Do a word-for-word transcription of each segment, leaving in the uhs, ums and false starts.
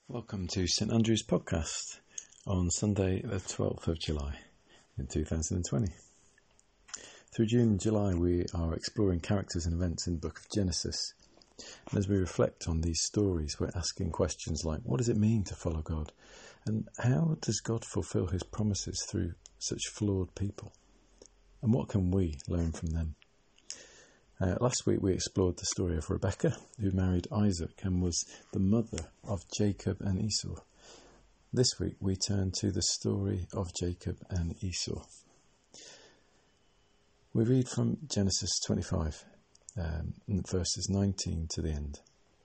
Welcome to St Andrew's podcast on Sunday the twelfth of July in two thousand twenty. Through June and July we are exploring characters and events in the book of Genesis. And as we reflect on these stories, we're asking questions like, what does it mean to follow God? And how does God fulfill his promises through such flawed people? And what can we learn from them? Uh, last week we explored the story of Rebekah, who married Isaac and was the mother of Jacob and Esau. This week we turn to the story of Jacob and Esau. We read from Genesis twenty-five, um, verses nineteen to the end.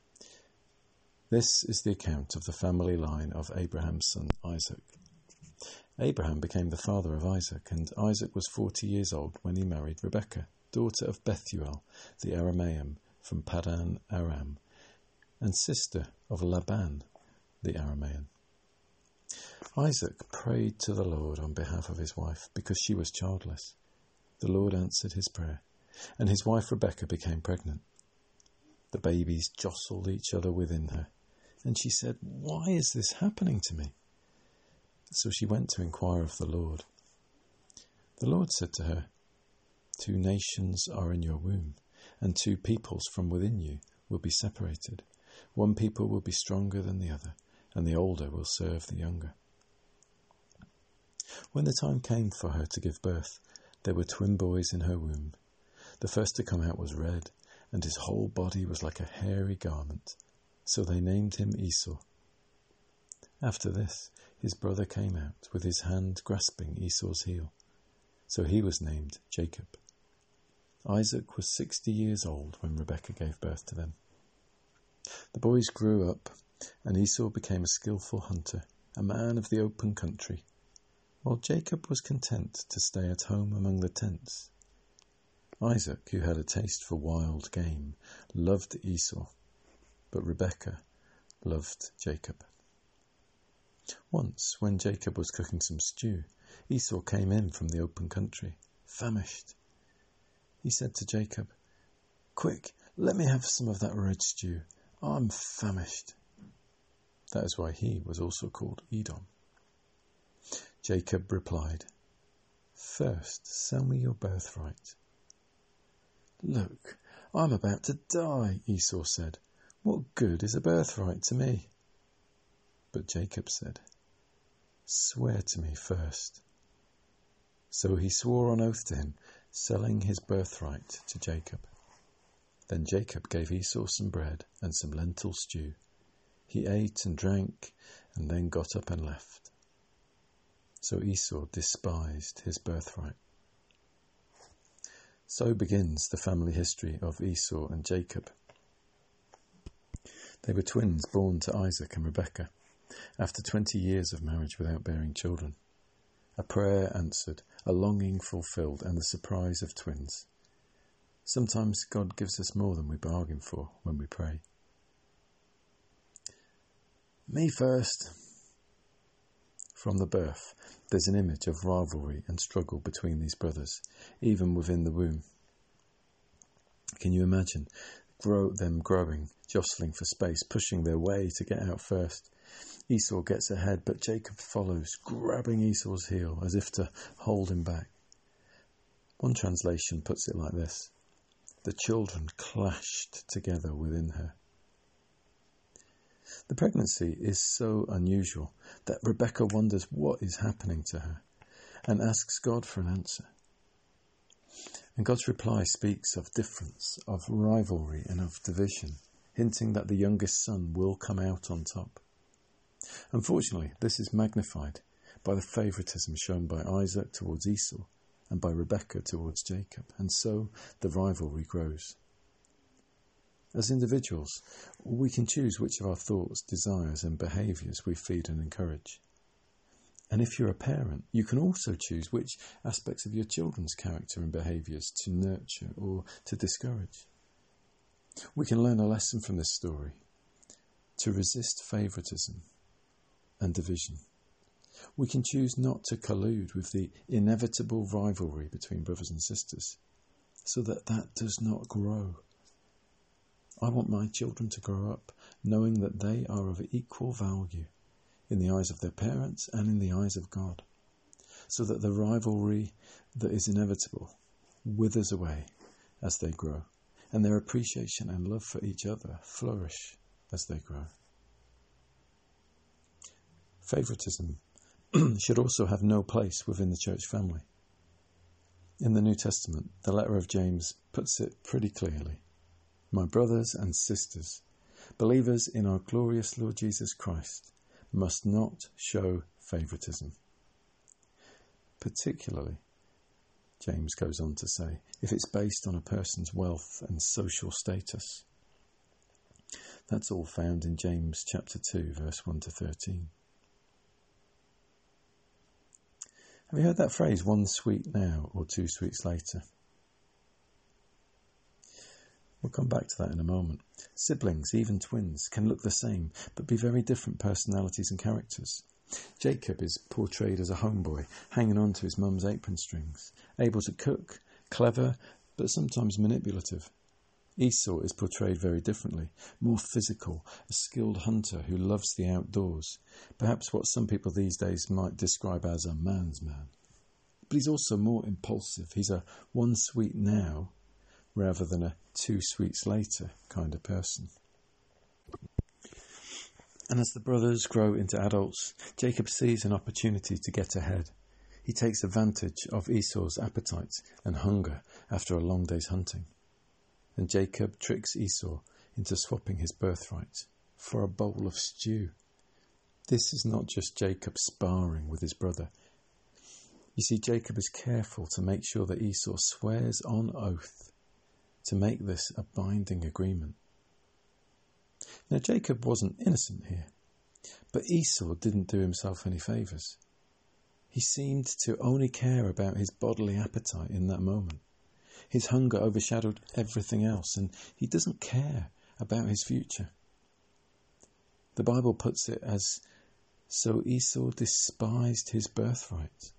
This is the account of the family line of Abraham's son Isaac. Abraham became the father of Isaac, and Isaac was forty years old when he married Rebekah, daughter of Bethuel the Aramean from Paddan Aram, and sister of Laban the Aramean. Isaac prayed to the Lord on behalf of his wife because she was childless. The Lord answered his prayer, and his wife Rebekah became pregnant. The babies jostled each other within her, and she said, "Why is this happening to me?" So she went to inquire of the Lord. The Lord said to her, "Two nations are in your womb, and two peoples from within you will be separated. One people will be stronger than the other, and the older will serve the younger." When the time came for her to give birth, there were twin boys in her womb. The first to come out was red, and his whole body was like a hairy garment. So they named him Esau. After this, his brother came out, with his hand grasping Esau's heel. So he was named Jacob. Isaac was sixty years old when Rebekah gave birth to them. The boys grew up, and Esau became a skillful hunter, a man of the open country, while Jacob was content to stay at home among the tents. Isaac, who had a taste for wild game, loved Esau, but Rebekah loved Jacob. Once, when Jacob was cooking some stew, Esau came in from the open country, famished. He said to Jacob, "Quick, let me have some of that red stew. I'm famished." That is why he was also called Edom. Jacob replied, "First, sell me your birthright." "Look, I'm about to die," Esau said. "What good is a birthright to me?" But Jacob said, "Swear to me first." So he swore on oath to him, selling his birthright to Jacob. Then Jacob gave Esau some bread and some lentil stew. He ate and drank, and then got up and left. So Esau despised his birthright. So begins the family history of Esau and Jacob. They were twins born to Isaac and Rebekah, after twenty years of marriage without bearing children. A prayer answered, a longing fulfilled, and the surprise of twins. Sometimes God gives us more than we bargain for when we pray. Me first. From the birth, there's an image of rivalry and struggle between these brothers, even within the womb. Can you imagine grow them growing, jostling for space, pushing their way to get out first? Esau gets ahead, but Jacob follows, grabbing Esau's heel as if to hold him back. One translation puts it like this: the children clashed together within her. The pregnancy is so unusual that Rebekah wonders what is happening to her and asks God for an answer. And God's reply speaks of difference, of rivalry and of division, hinting that the youngest son will come out on top. Unfortunately, this is magnified by the favouritism shown by Isaac towards Esau and by Rebekah towards Jacob, and so the rivalry grows. As individuals, we can choose which of our thoughts, desires and behaviours we feed and encourage. And if you're a parent, you can also choose which aspects of your children's character and behaviours to nurture or to discourage. We can learn a lesson from this story: to resist favouritism and division. We can choose not to collude with the inevitable rivalry between brothers and sisters, so that that does not grow. I want my children to grow up knowing that they are of equal value in the eyes of their parents and in the eyes of God, so that the rivalry that is inevitable withers away as they grow, and their appreciation and love for each other flourish as they grow. Favoritism should also have no place within the church family. In the New Testament, the letter of James puts it pretty clearly. My brothers and sisters, believers in our glorious Lord Jesus Christ, must not show favoritism. Particularly, James goes on to say, if it's based on a person's wealth and social status. That's all found in James chapter two, verse one to thirteen. Have you heard that phrase, one sweet now or two sweets later? We'll come back to that in a moment. Siblings, even twins, can look the same, but be very different personalities and characters. Jacob is portrayed as a homeboy, hanging on to his mum's apron strings, able to cook, clever, but sometimes manipulative. Esau is portrayed very differently, more physical, a skilled hunter who loves the outdoors, perhaps what some people these days might describe as a man's man. But he's also more impulsive. He's a one sweet now rather than a two sweets later kind of person. And as the brothers grow into adults, Jacob sees an opportunity to get ahead. He takes advantage of Esau's appetite and hunger after a long day's hunting. And Jacob tricks Esau into swapping his birthright for a bowl of stew. This is not just Jacob sparring with his brother. You see, Jacob is careful to make sure that Esau swears on oath to make this a binding agreement. Now, Jacob wasn't innocent here, but Esau didn't do himself any favours. He seemed to only care about his bodily appetite in that moment. His hunger overshadowed everything else, and he doesn't care about his future. The Bible puts it as, so Esau despised his birthright.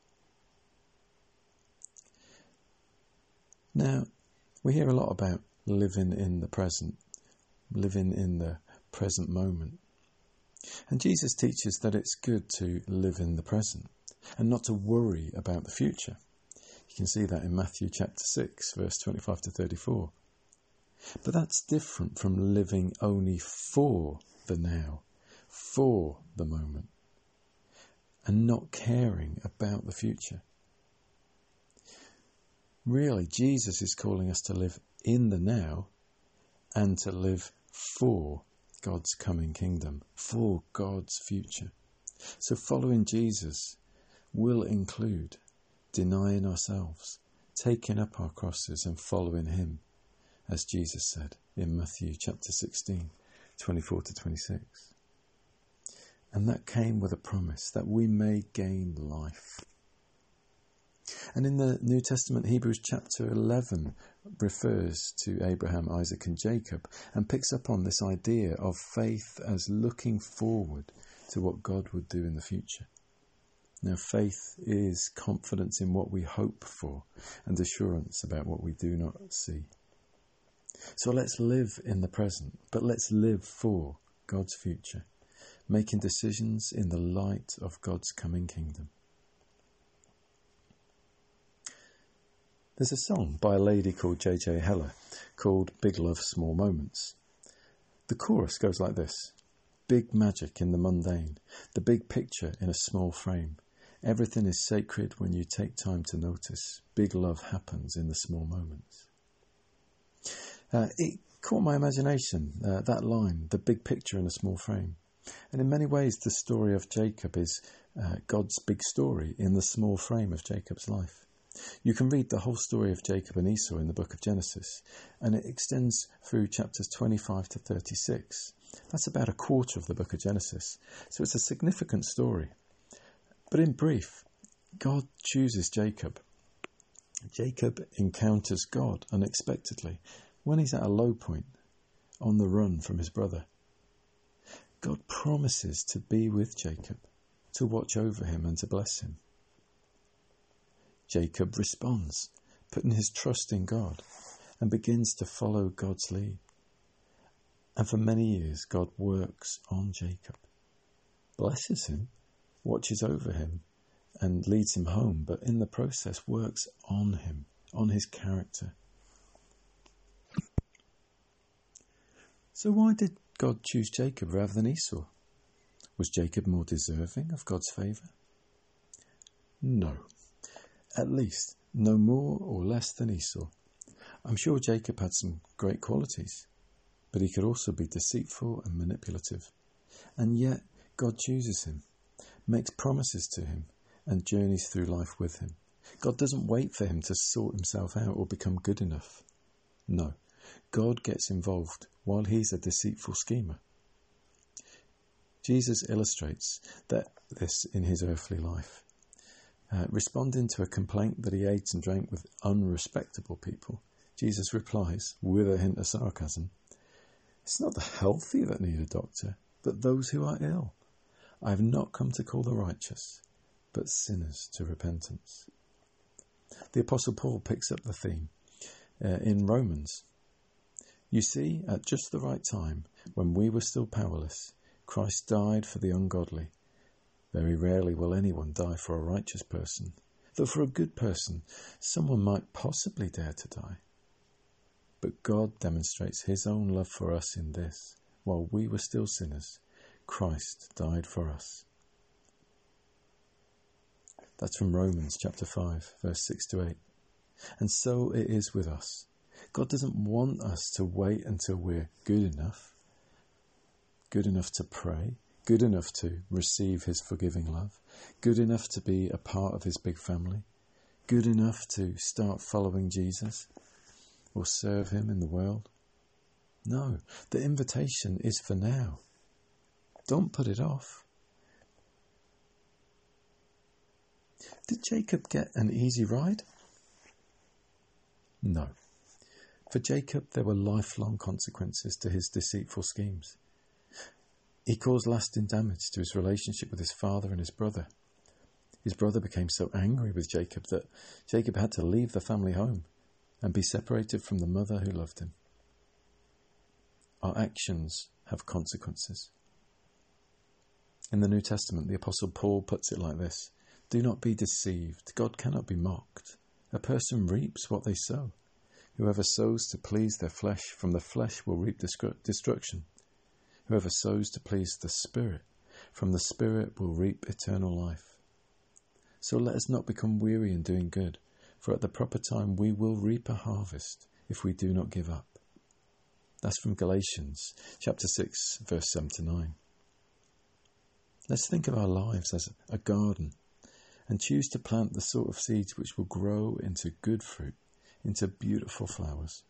Now, we hear a lot about living in the present, living in the present moment. And Jesus teaches that it's good to live in the present and not to worry about the future. You can see that in Matthew chapter six, verse twenty-five to thirty-four. But that's different from living only for the now, for the moment, and not caring about the future. Really, Jesus is calling us to live in the now and to live for God's coming kingdom, for God's future. So following Jesus will include denying ourselves, taking up our crosses and following him, as Jesus said in Matthew chapter sixteen, twenty-four to twenty-six. And that came with a promise that we may gain life. And in the New Testament, Hebrews chapter eleven refers to Abraham, Isaac and Jacob and picks up on this idea of faith as looking forward to what God would do in the future. Now, faith is confidence in what we hope for and assurance about what we do not see. So let's live in the present, but let's live for God's future, making decisions in the light of God's coming kingdom. There's a song by a lady called J J Heller called Big Love, Small Moments. The chorus goes like this: big magic in the mundane, the big picture in a small frame. Everything is sacred when you take time to notice. Big love happens in the small moments. Uh, it caught my imagination, uh, that line, the big picture in a small frame. And in many ways, the story of Jacob is uh, God's big story in the small frame of Jacob's life. You can read the whole story of Jacob and Esau in the book of Genesis, and it extends through chapters twenty-five to thirty-six. That's about a quarter of the book of Genesis. So it's a significant story. But in brief, God chooses Jacob. Jacob encounters God unexpectedly when he's at a low point, on the run from his brother. God promises to be with Jacob, to watch over him and to bless him. Jacob responds, putting his trust in God, and begins to follow God's lead. And for many years, God works on Jacob, blesses him, watches over him, and leads him home, but in the process works on him, on his character. So why did God choose Jacob rather than Esau? Was Jacob more deserving of God's favour? No. At least, no more or less than Esau. I'm sure Jacob had some great qualities, but he could also be deceitful and manipulative. And yet, God chooses him, makes promises to him, and journeys through life with him. God doesn't wait for him to sort himself out or become good enough. No, God gets involved while he's a deceitful schemer. Jesus illustrates that this in his earthly life. Uh, responding to a complaint that he ate and drank with unrespectable people, Jesus replies, with a hint of sarcasm, "It's not the healthy that need a doctor, but those who are ill. I have not come to call the righteous, but sinners to repentance." The Apostle Paul picks up the theme uh, in Romans. "You see, at just the right time, when we were still powerless, Christ died for the ungodly. Very rarely will anyone die for a righteous person, though for a good person, someone might possibly dare to die. But God demonstrates his own love for us in this: while we were still sinners, Christ died for us." That's from Romans chapter five, verse six to eight. And so it is with us. God doesn't want us to wait until we're good enough, good enough to pray, good enough to receive his forgiving love, good enough to be a part of his big family, good enough to start following Jesus or serve him in the world. No, the invitation is for now. Don't put it off. Did Jacob get an easy ride? No. For Jacob, there were lifelong consequences to his deceitful schemes. He caused lasting damage to his relationship with his father and his brother. His brother became so angry with Jacob that Jacob had to leave the family home and be separated from the mother who loved him. Our actions have consequences. In the New Testament, the Apostle Paul puts it like this: "Do not be deceived. God cannot be mocked. A person reaps what they sow. Whoever sows to please their flesh, from the flesh will reap destruction. Whoever sows to please the Spirit, from the Spirit will reap eternal life. So let us not become weary in doing good, for at the proper time we will reap a harvest if we do not give up." That's from Galatians chapter six, verse seven to nine. Let's think of our lives as a garden and choose to plant the sort of seeds which will grow into good fruit, into beautiful flowers.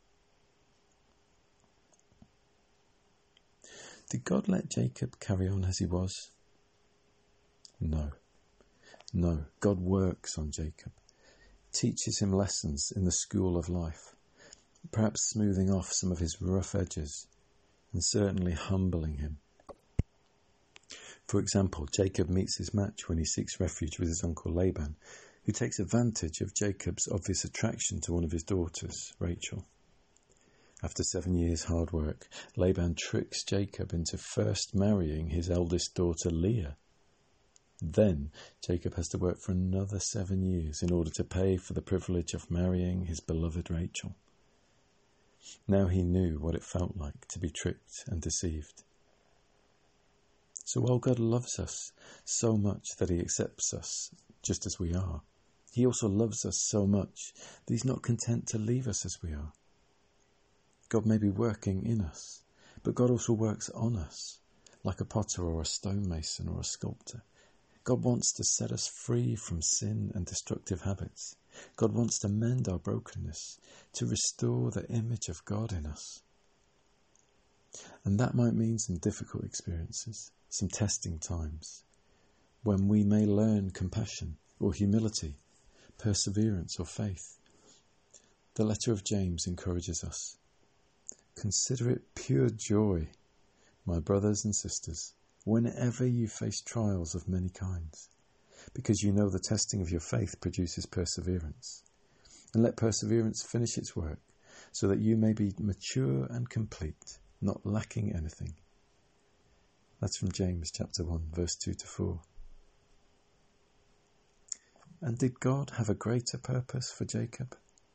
Did God let Jacob carry on as he was? No. No, God works on Jacob, teaches him lessons in the school of life, perhaps smoothing off some of his rough edges and certainly humbling him. For example, Jacob meets his match when he seeks refuge with his uncle Laban, who takes advantage of Jacob's obvious attraction to one of his daughters, Rachel. After seven years' hard work, Laban tricks Jacob into first marrying his eldest daughter, Leah. Then Jacob has to work for another seven years in order to pay for the privilege of marrying his beloved Rachel. Now he knew what it felt like to be tricked and deceived. So while God loves us so much that he accepts us just as we are, he also loves us so much that he's not content to leave us as we are. God may be working in us, but God also works on us, like a potter or a stonemason or a sculptor. God wants to set us free from sin and destructive habits. God wants to mend our brokenness, to restore the image of God in us. And that might mean some difficult experiences, some testing times, when we may learn compassion or humility, perseverance or faith. The letter of James encourages us. Consider it pure joy, my brothers and sisters, whenever you face trials of many kinds, because you know the testing of your faith produces perseverance. And let perseverance finish its work, so that you may be mature and complete, not lacking anything. That's from James chapter one, verse two to four. And did God have a greater purpose for Jacob?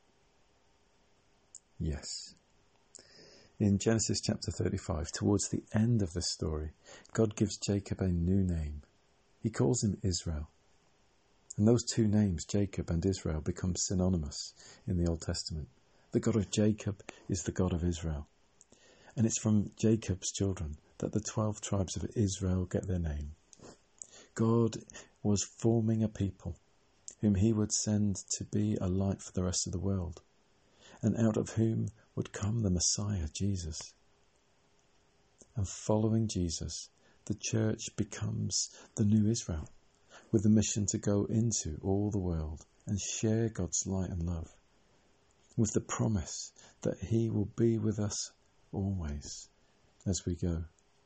Yes. In Genesis chapter thirty-five, towards the end of the story, God gives Jacob a new name. He calls him Israel. And those two names, Jacob and Israel, become synonymous in the Old Testament. The God of Jacob is the God of Israel. And it's from Jacob's children that the twelve tribes of Israel get their name. God was forming a people whom he would send to be a light for the rest of the world, and out of whom would come the Messiah, Jesus. And following Jesus, the church becomes the new Israel, with the mission to go into all the world and share God's light and love, with the promise that he will be with us always as we go.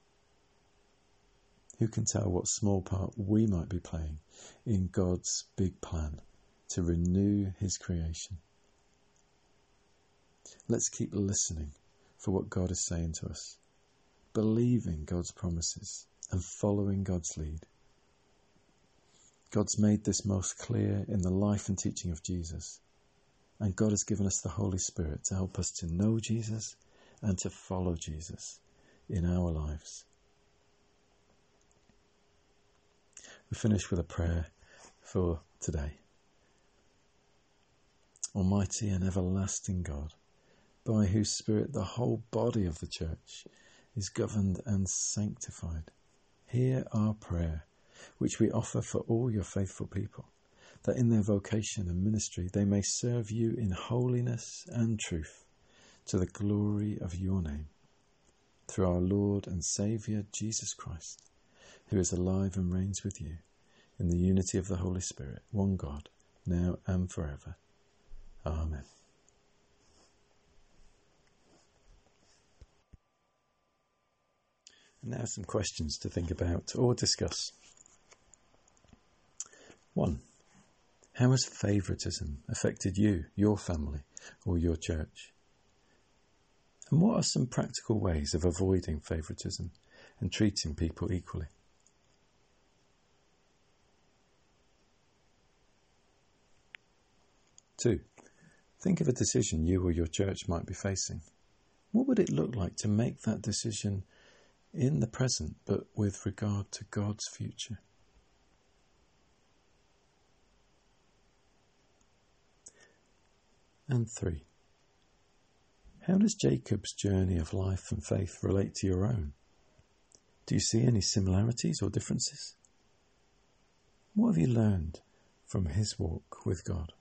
Who can tell what small part we might be playing in God's big plan to renew his creation? Let's keep listening for what God is saying to us, believing God's promises and following God's lead. God's made this most clear in the life and teaching of Jesus, and God has given us the Holy Spirit to help us to know Jesus and to follow Jesus in our lives. We finish with a prayer for today. Almighty and everlasting God, by whose Spirit the whole body of the church is governed and sanctified, hear our prayer, which we offer for all your faithful people, that in their vocation and ministry they may serve you in holiness and truth, to the glory of your name, through our Lord and Saviour Jesus Christ, who is alive and reigns with you, in the unity of the Holy Spirit, one God, now and forever. Amen. And now some questions to think about or discuss. One, how has favouritism affected you, your family, or your church? And what are some practical ways of avoiding favouritism and treating people equally? Two, think of a decision you or your church might be facing. What would it look like to make that decision in the present, but with regard to God's future? And three, how does Jacob's journey of life and faith relate to your own? Do you see any similarities or differences? What have you learned from his walk with God?